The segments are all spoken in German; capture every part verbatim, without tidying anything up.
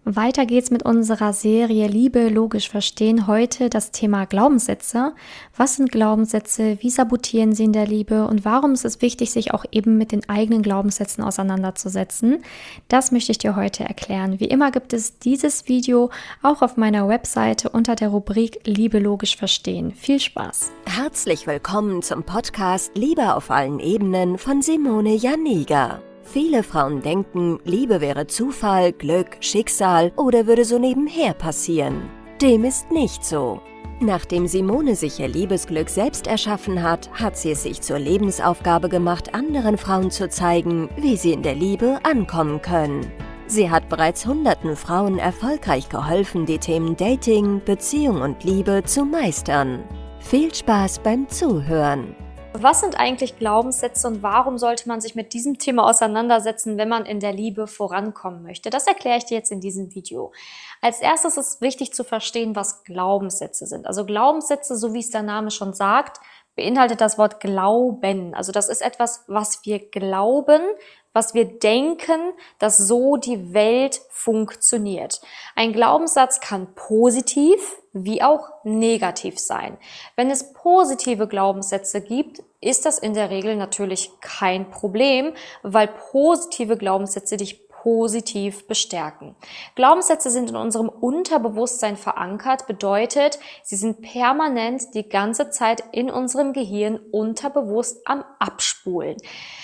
Weiter geht's mit unserer Serie Liebe logisch verstehen. Heute das Thema Glaubenssätze. Was sind Glaubenssätze? Wie sabotieren sie in der Liebe? Und warum ist es wichtig, sich auch eben mit den eigenen Glaubenssätzen auseinanderzusetzen? Das möchte ich dir heute erklären. Wie immer gibt es dieses Video auch auf meiner Webseite unter der Rubrik Liebe logisch verstehen. Viel Spaß! Herzlich willkommen zum Podcast Liebe auf allen Ebenen von Simone Janiga. Viele Frauen denken, Liebe wäre Zufall, Glück, Schicksal oder würde so nebenher passieren. Dem ist nicht so. Nachdem Simone sich ihr Liebesglück selbst erschaffen hat, hat sie es sich zur Lebensaufgabe gemacht, anderen Frauen zu zeigen, wie sie in der Liebe ankommen können. Sie hat bereits hunderten Frauen erfolgreich geholfen, die Themen Dating, Beziehung und Liebe zu meistern. Viel Spaß beim Zuhören! Was sind eigentlich Glaubenssätze und warum sollte man sich mit diesem Thema auseinandersetzen, wenn man in der Liebe vorankommen möchte? Das erkläre ich dir jetzt in diesem Video. Als erstes ist wichtig zu verstehen, was Glaubenssätze sind. Also Glaubenssätze, so wie es der Name schon sagt, beinhaltet das Wort Glauben. Also das ist etwas, was wir glauben, was wir denken, dass so die Welt funktioniert. Ein Glaubenssatz kann positiv wie auch negativ sein. Wenn es positive Glaubenssätze gibt, ist das in der Regel natürlich kein Problem, weil positive Glaubenssätze dich positiv bestärken. Glaubenssätze sind in unserem Unterbewusstsein verankert, bedeutet, sie sind permanent die ganze Zeit in unserem Gehirn unterbewusst am Abspulen.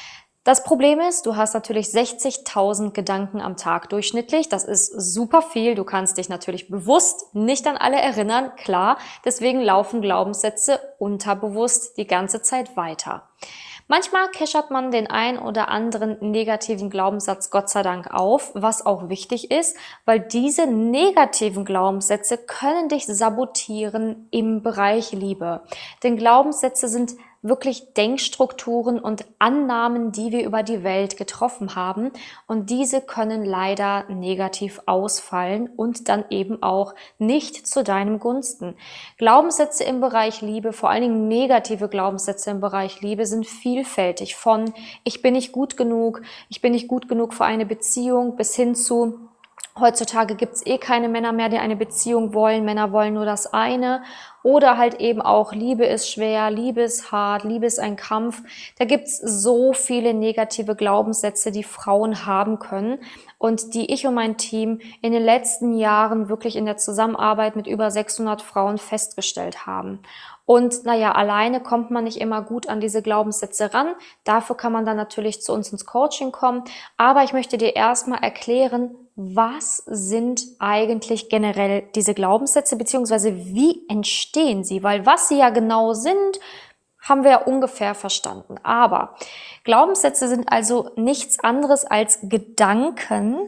Das Problem ist, du hast natürlich sechzigtausend Gedanken am Tag durchschnittlich. Das ist super viel. Du kannst dich natürlich bewusst nicht an alle erinnern, klar. Deswegen laufen Glaubenssätze unterbewusst die ganze Zeit weiter. Manchmal keschert man den ein oder anderen negativen Glaubenssatz Gott sei Dank auf, was auch wichtig ist, weil diese negativen Glaubenssätze können dich sabotieren im Bereich Liebe. Denn Glaubenssätze sind wirklich Denkstrukturen und Annahmen, die wir über die Welt getroffen haben, und diese können leider negativ ausfallen und dann eben auch nicht zu deinem Gunsten. Glaubenssätze im Bereich Liebe, vor allen Dingen negative Glaubenssätze im Bereich Liebe, sind vielfältig, von ich bin nicht gut genug, ich bin nicht gut genug für eine Beziehung, bis hin zu heutzutage gibt's eh keine Männer mehr, die eine Beziehung wollen. Männer wollen nur das eine. Oder halt eben auch, Liebe ist schwer, Liebe ist hart, Liebe ist ein Kampf. Da gibt's so viele negative Glaubenssätze, die Frauen haben können und die ich und mein Team in den letzten Jahren wirklich in der Zusammenarbeit mit über sechshundert Frauen festgestellt haben. Und naja, alleine kommt man nicht immer gut an diese Glaubenssätze ran. Dafür kann man dann natürlich zu uns ins Coaching kommen. Aber ich möchte dir erstmal erklären, was sind eigentlich generell diese Glaubenssätze, beziehungsweise wie entstehen sie? Weil was sie ja genau sind, haben wir ja ungefähr verstanden. Aber Glaubenssätze sind also nichts anderes als Gedanken,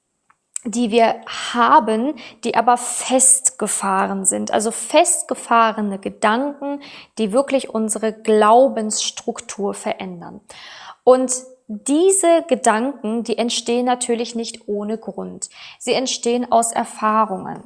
die wir haben, die aber festgefahren sind. Also festgefahrene Gedanken, die wirklich unsere Glaubensstruktur verändern. Und diese Gedanken, die entstehen natürlich nicht ohne Grund. Sie entstehen aus Erfahrungen.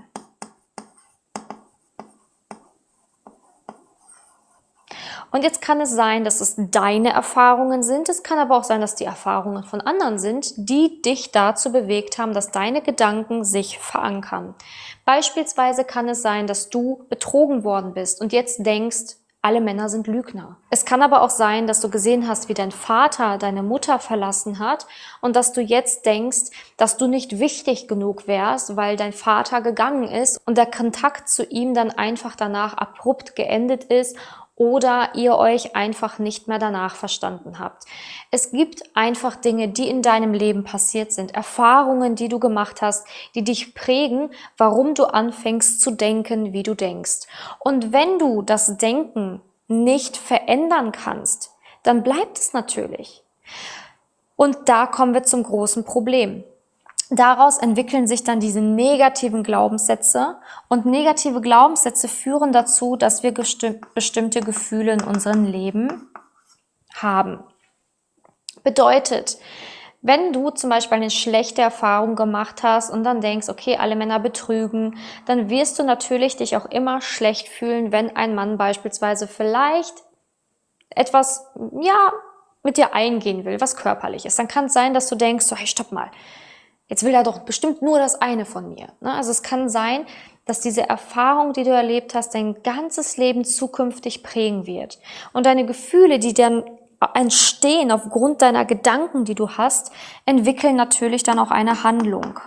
Und jetzt kann es sein, dass es deine Erfahrungen sind. Es kann aber auch sein, dass die Erfahrungen von anderen sind, die dich dazu bewegt haben, dass deine Gedanken sich verankern. Beispielsweise kann es sein, dass du betrogen worden bist und jetzt denkst, alle Männer sind Lügner. Es kann aber auch sein, dass du gesehen hast, wie dein Vater deine Mutter verlassen hat und dass du jetzt denkst, dass du nicht wichtig genug wärst, weil dein Vater gegangen ist und der Kontakt zu ihm dann einfach danach abrupt geendet ist oder ihr euch einfach nicht mehr danach verstanden habt. Es gibt einfach Dinge, die in deinem Leben passiert sind, Erfahrungen, die du gemacht hast, die dich prägen, warum du anfängst zu denken, wie du denkst. Und wenn du das Denken nicht verändern kannst, dann bleibt es natürlich. Und da kommen wir zum großen Problem. Daraus entwickeln sich dann diese negativen Glaubenssätze und negative Glaubenssätze führen dazu, dass wir bestimmte Gefühle in unserem Leben haben. Bedeutet, wenn du zum Beispiel eine schlechte Erfahrung gemacht hast und dann denkst, okay, alle Männer betrügen, dann wirst du natürlich dich auch immer schlecht fühlen, wenn ein Mann beispielsweise vielleicht etwas, ja, mit dir eingehen will, was körperlich ist. Dann kann es sein, dass du denkst, so, hey, stopp mal. jetzt will er doch bestimmt nur das eine von mir. Ne? Also es kann sein, dass diese Erfahrung, die du erlebt hast, dein ganzes Leben zukünftig prägen wird. Und deine Gefühle, die dann entstehen aufgrund deiner Gedanken, die du hast, entwickeln natürlich dann auch eine Handlung.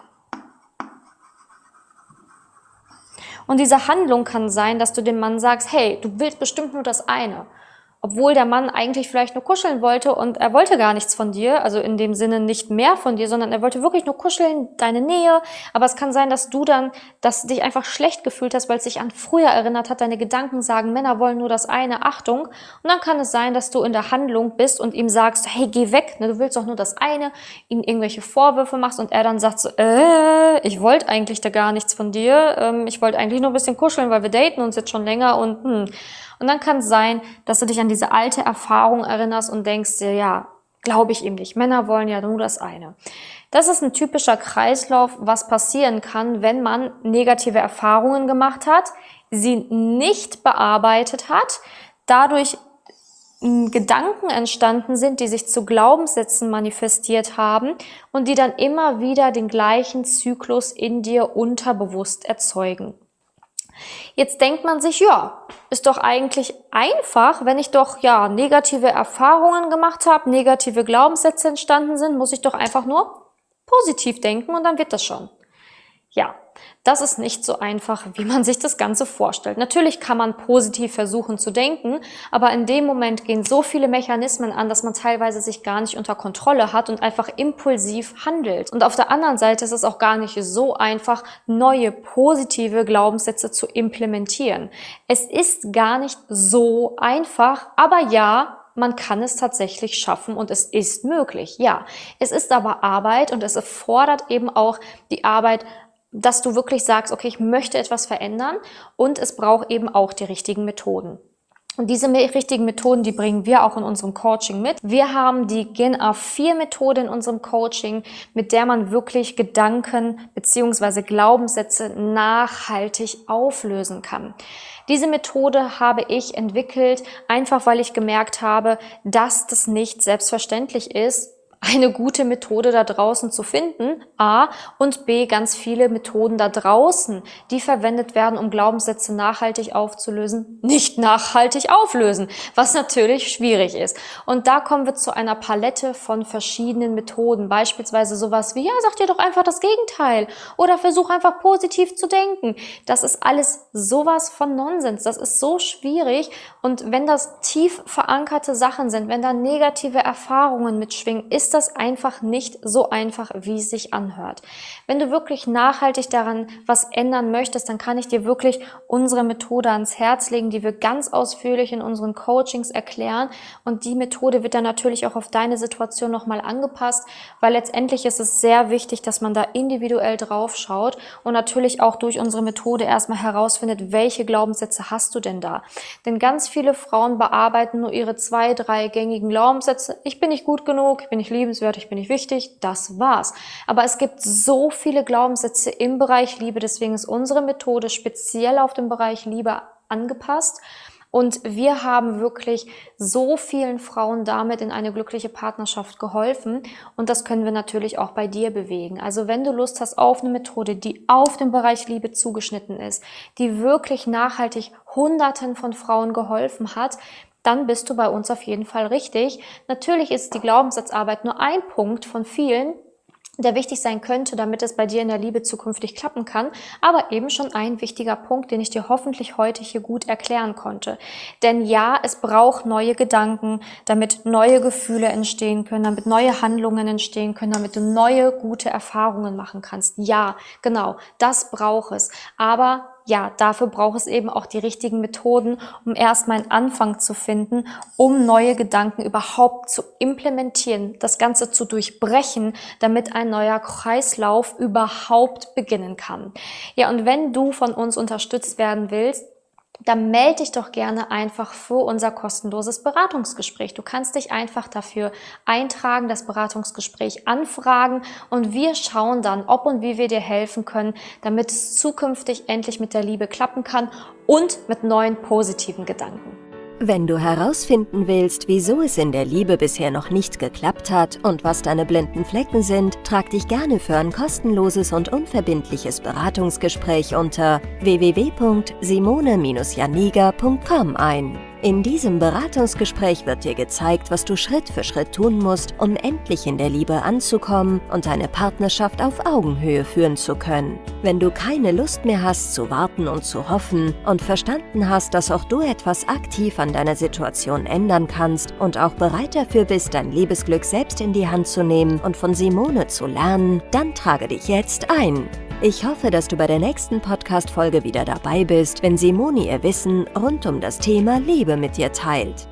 Und diese Handlung kann sein, dass du dem Mann sagst, hey, du willst bestimmt nur das eine. Obwohl der Mann eigentlich vielleicht nur kuscheln wollte und er wollte gar nichts von dir, also in dem Sinne nicht mehr von dir, sondern er wollte wirklich nur kuscheln, deine Nähe. Aber es kann sein, dass du dann, dass du dich einfach schlecht gefühlt hast, weil es sich an früher erinnert hat, deine Gedanken sagen, Männer wollen nur das eine, Achtung. Und dann kann es sein, dass du in der Handlung bist und ihm sagst, hey, geh weg, ne, du willst doch nur das eine, ihm irgendwelche Vorwürfe machst und er dann sagt so, äh, ich wollte eigentlich da gar nichts von dir, ähm, ich wollte eigentlich nur ein bisschen kuscheln, weil wir daten uns jetzt schon länger und hm. Und dann kann es sein, dass du dich an diese alte Erfahrung erinnerst und denkst dir, ja, glaube ich ihm nicht. Männer wollen ja nur das eine. Das ist ein typischer Kreislauf, was passieren kann, wenn man negative Erfahrungen gemacht hat, sie nicht bearbeitet hat, dadurch Gedanken entstanden sind, die sich zu Glaubenssätzen manifestiert haben und die dann immer wieder den gleichen Zyklus in dir unterbewusst erzeugen. Jetzt denkt man sich, ja, ist doch eigentlich einfach, wenn ich doch ja negative Erfahrungen gemacht habe, negative Glaubenssätze entstanden sind, muss ich doch einfach nur positiv denken und dann wird das schon. Ja, das ist nicht so einfach, wie man sich das Ganze vorstellt. Natürlich kann man positiv versuchen zu denken, aber in dem Moment gehen so viele Mechanismen an, dass man teilweise sich gar nicht unter Kontrolle hat und einfach impulsiv handelt. Und auf der anderen Seite ist es auch gar nicht so einfach, neue positive Glaubenssätze zu implementieren. Es ist gar nicht so einfach, aber ja, man kann es tatsächlich schaffen und es ist möglich. Ja, es ist aber Arbeit und es erfordert eben auch die Arbeit, dass du wirklich sagst, okay, ich möchte etwas verändern und es braucht eben auch die richtigen Methoden. Und diese richtigen Methoden, die bringen wir auch in unserem Coaching mit. Wir haben die Gen A vier Methode in unserem Coaching, mit der man wirklich Gedanken bzw. Glaubenssätze nachhaltig auflösen kann. Diese Methode habe ich entwickelt, einfach weil ich gemerkt habe, dass das nicht selbstverständlich ist, eine gute Methode da draußen zu finden, A, und B, ganz viele Methoden da draußen, die verwendet werden, um Glaubenssätze nachhaltig aufzulösen, nicht nachhaltig auflösen, was natürlich schwierig ist. Und da kommen wir zu einer Palette von verschiedenen Methoden, beispielsweise sowas wie, ja, sag dir doch einfach das Gegenteil oder versuch einfach positiv zu denken. Das ist alles sowas von Nonsens, das ist so schwierig und wenn das tief verankerte Sachen sind, wenn da negative Erfahrungen mitschwingen, ist das einfach nicht so einfach, wie es sich anhört. Wenn du wirklich nachhaltig daran was ändern möchtest, dann kann ich dir wirklich unsere Methode ans Herz legen, die wir ganz ausführlich in unseren Coachings erklären. Und die Methode wird dann natürlich auch auf deine Situation nochmal angepasst, weil letztendlich ist es sehr wichtig, dass man da individuell drauf schaut und natürlich auch durch unsere Methode erstmal herausfindet, welche Glaubenssätze hast du denn da. Denn ganz viele Frauen bearbeiten nur ihre zwei, drei gängigen Glaubenssätze. Ich bin nicht gut genug, ich bin nicht liebenswert, ich bin nicht wichtig, das war's. Aber es gibt so viele Glaubenssätze im Bereich Liebe, deswegen ist unsere Methode speziell auf den Bereich Liebe angepasst. Und wir haben wirklich so vielen Frauen damit in eine glückliche Partnerschaft geholfen. Und das können wir natürlich auch bei dir bewegen. Also wenn du Lust hast auf eine Methode, die auf den Bereich Liebe zugeschnitten ist, die wirklich nachhaltig Hunderten von Frauen geholfen hat, dann bist du bei uns auf jeden Fall richtig. Natürlich ist die Glaubenssatzarbeit nur ein Punkt von vielen, der wichtig sein könnte, damit es bei dir in der Liebe zukünftig klappen kann, aber eben schon ein wichtiger Punkt, den ich dir hoffentlich heute hier gut erklären konnte. Denn ja, es braucht neue Gedanken, damit neue Gefühle entstehen können, damit neue Handlungen entstehen können, damit du neue, gute Erfahrungen machen kannst. Ja, genau, das braucht es. Aber ja, dafür braucht es eben auch die richtigen Methoden, um erstmal einen Anfang zu finden, um neue Gedanken überhaupt zu implementieren, das Ganze zu durchbrechen, damit ein neuer Kreislauf überhaupt beginnen kann. Ja, und wenn du von uns unterstützt werden willst, dann melde dich doch gerne einfach für unser kostenloses Beratungsgespräch. Du kannst dich einfach dafür eintragen, das Beratungsgespräch anfragen und wir schauen dann, ob und wie wir dir helfen können, damit es zukünftig endlich mit der Liebe klappen kann und mit neuen positiven Gedanken. Wenn du herausfinden willst, wieso es in der Liebe bisher noch nicht geklappt hat und was deine blinden Flecken sind, trag dich gerne für ein kostenloses und unverbindliches Beratungsgespräch unter w w w punkt simone Bindestrich janiga punkt com ein. In diesem Beratungsgespräch wird dir gezeigt, was du Schritt für Schritt tun musst, um endlich in der Liebe anzukommen und deine Partnerschaft auf Augenhöhe führen zu können. Wenn du keine Lust mehr hast zu warten und zu hoffen und verstanden hast, dass auch du etwas aktiv an deiner Situation ändern kannst und auch bereit dafür bist, dein Liebesglück selbst in die Hand zu nehmen und von Simone zu lernen, dann trage dich jetzt ein. Ich hoffe, dass du bei der nächsten Podcast-Folge wieder dabei bist, wenn Simone ihr Wissen rund um das Thema Liebe mit dir teilt.